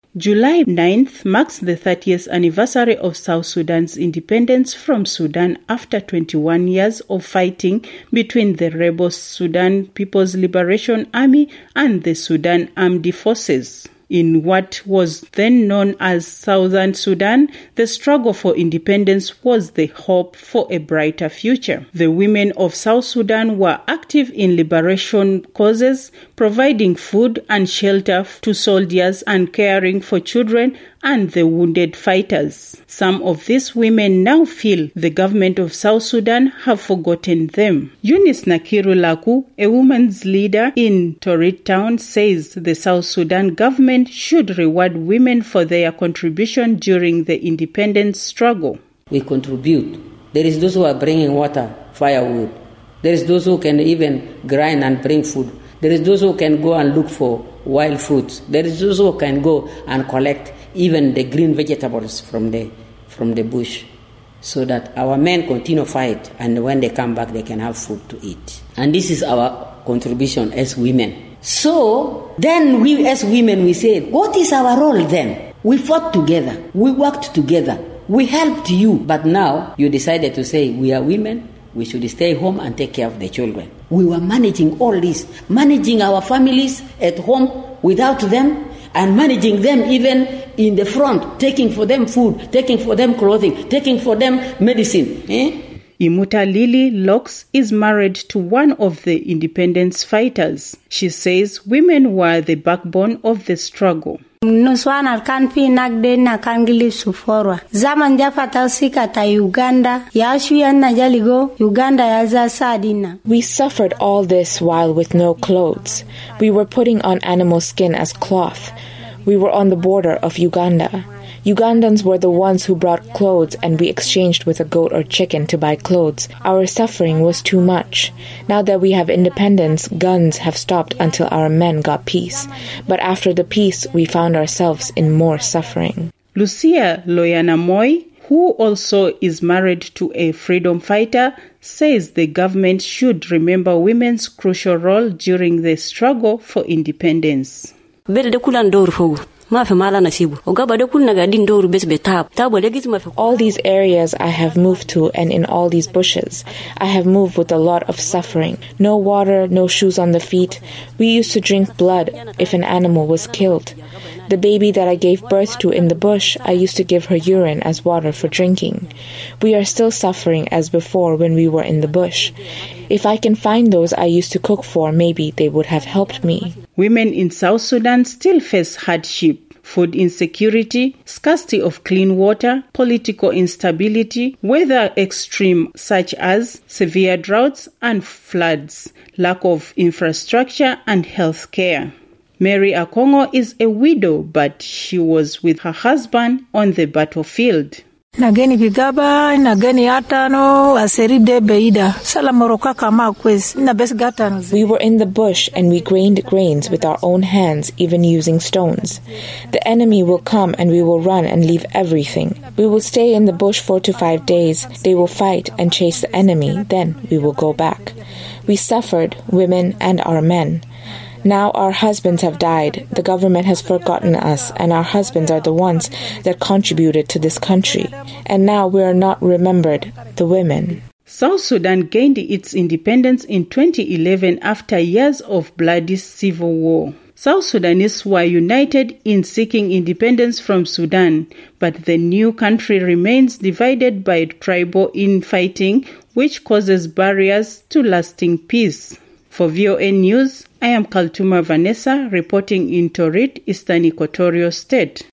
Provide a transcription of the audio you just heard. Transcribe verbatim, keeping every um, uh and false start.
July ninth marks the thirtieth anniversary of South Sudan's independence from Sudan after twenty-one years of fighting between the rebel Sudan People's Liberation Army and the Sudan Armed Forces. In what was then known as Southern Sudan, the struggle for independence was the hope for a brighter future. The women of South Sudan were active in liberation causes, providing food and shelter to soldiers and caring for children and the wounded fighters. Some of these women now feel the government of South Sudan have forgotten them. Eunice Nakiru Laku, a woman's leader in Torit Town, says the South Sudan government should reward women for their contribution during the independence struggle. We contribute. There is those who are bringing water, firewood. There is those who can even grind and bring food. There is those who can go and look for wild fruits. There is those who can go and collect even the green vegetables from the from the bush, so that our men continue fight, and when they come back, they can have food to eat. And this is our contribution as women. So then we as women, we said, what is our role then? We fought together. We worked together. We helped you. But now you decided to say, we are women. We should stay home and take care of the children. We were managing all this, managing our families at home without them, and managing them even in the front, taking for them food, taking for them clothing, taking for them medicine. Eh? Imuta Lily Locks is married to one of the independence fighters. She says women were the backbone of the struggle. Nuswana kanpi nagde na kangili suforwa. Zaman jafata sika ta Uganda. Yashuya na jaligo Uganda yaza sadina. We suffered all this while with no clothes. We were putting on animal skin as cloth. We were on the border of Uganda. Ugandans were the ones who brought clothes, and we exchanged with a goat or chicken to buy clothes. Our suffering was too much. Now that we have independence, guns have stopped until our men got peace. But after the peace, we found ourselves in more suffering. Lucia Loyana Moy, who also is married to a freedom fighter, says the government should remember women's crucial role during the struggle for independence. All these areas I have moved to, and in all these bushes, I have moved with a lot of suffering. No water, no shoes on the feet. We used to drink blood if an animal was killed. The baby that I gave birth to in the bush, I used to give her urine as water for drinking. We are still suffering as before when we were in the bush. If I can find those I used to cook for, maybe they would have helped me. Women in South Sudan still face hardship. Food insecurity, scarcity of clean water, political instability, weather extreme such as severe droughts and floods, lack of infrastructure and health care. Mary Akongo is a widow, but she was with her husband on the battlefield. Nageni bigaba nageni atano aseride beida sala moroka kama kwez na bes gatano. We were in the bush and we grained grains with our own hands, even using stones. The enemy will come and we will run and leave everything. We will stay in the bush four to five days. They will fight and chase the enemy. Then we will go back. We suffered, women and our men. Now our husbands have died, the government has forgotten us, and our husbands are the ones that contributed to this country. And now we are not remembered, the women. South Sudan gained its independence in twenty eleven after years of bloody civil war. South Sudanese were united in seeking independence from Sudan, but the new country remains divided by tribal infighting, which causes barriers to lasting peace. For V O N News, I am Kaltuma Vanessa reporting in Torit, Eastern Equatorial State.